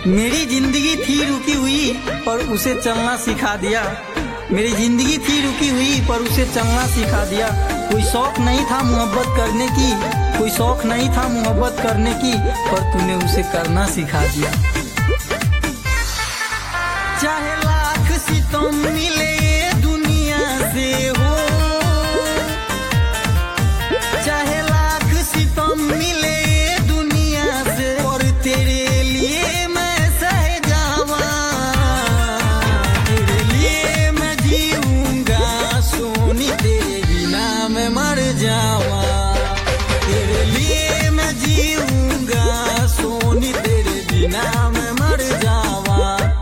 मेरी जिंदगी थी रुकी हुई पर उसे चलना सिखा दिया। मेरी जिंदगी थी रुकी हुई पर उसे चलना सिखा दिया। कोई शौक नहीं था मोहब्बत करने की, कोई शौक नहीं था मोहब्बत करने की, पर तूने उसे करना सिखा दिया। चाहे लाख सितम मिले दुनिया से हो, चाहे लाख सितम मिले दुनिया से, और तेरे लिए मैं सह जावा, तेरे लिए मैं जीऊंगा सोनी, तेरे बिना मैं मर जावा, तेरे लिए मैं जीऊंगा सोनी, तेरे बिना मैं मर जावा।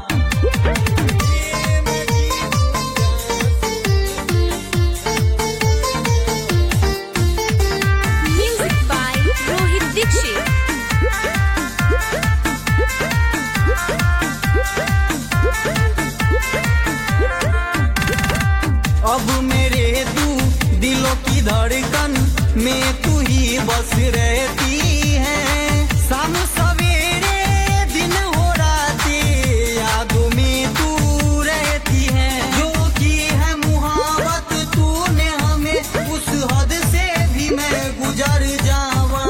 अब मेरे तू दिलों की धड़कन में तू ही बस रहती है। शाम सवेरे दिन हो राते यादों में तू रहती है। जो की है मुहाबत तूने हमें, उस हद से भी मैं गुजर जावा,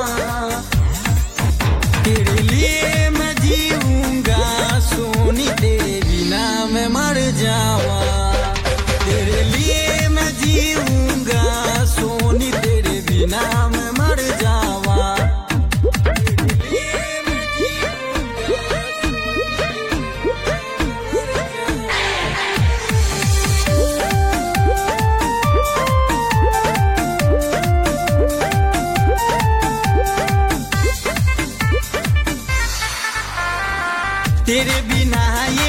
तेरे लिए मैं जीऊंगा सोनी, तेरे बिना मैं मर जावा, तेरे लिए मैं जीऊंगा सोनी, तेरे बिना मैं मर जावा। तेरे बिना